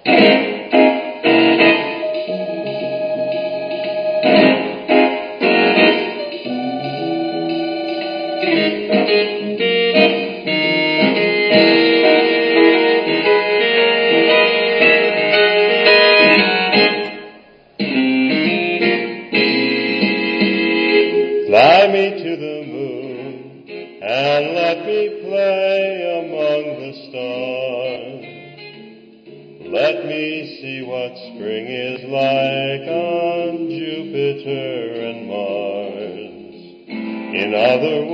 Fly me to the moon and let me play among the stars. Let me see what spring is like on Jupiter and Mars. In other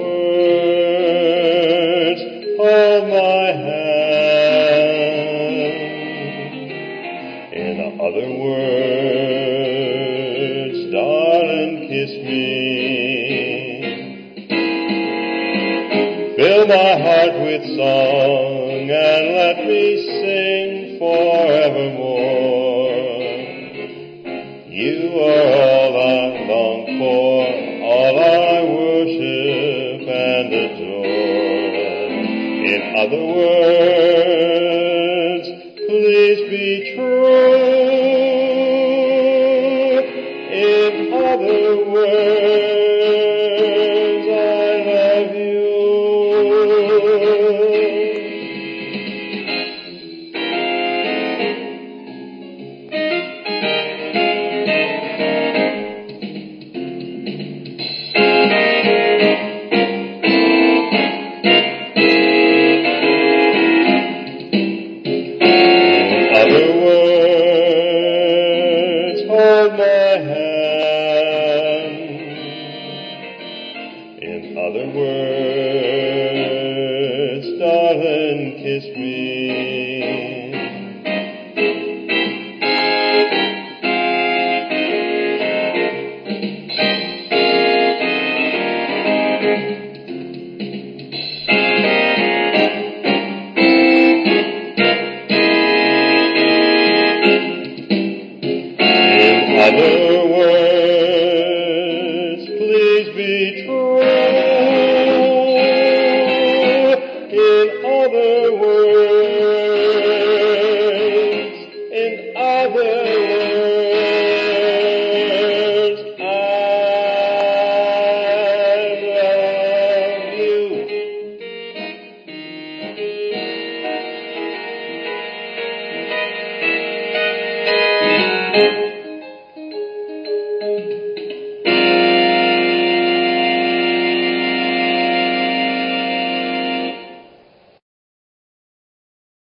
words, hold my hand. In other words, darling, kiss me. Fill my heart with song and let me sing forevermore. You are all I long for, all I worship and adore. In other words, please be true. In other words, I love you. Other words, hold my hand. In other words, darling, kiss me.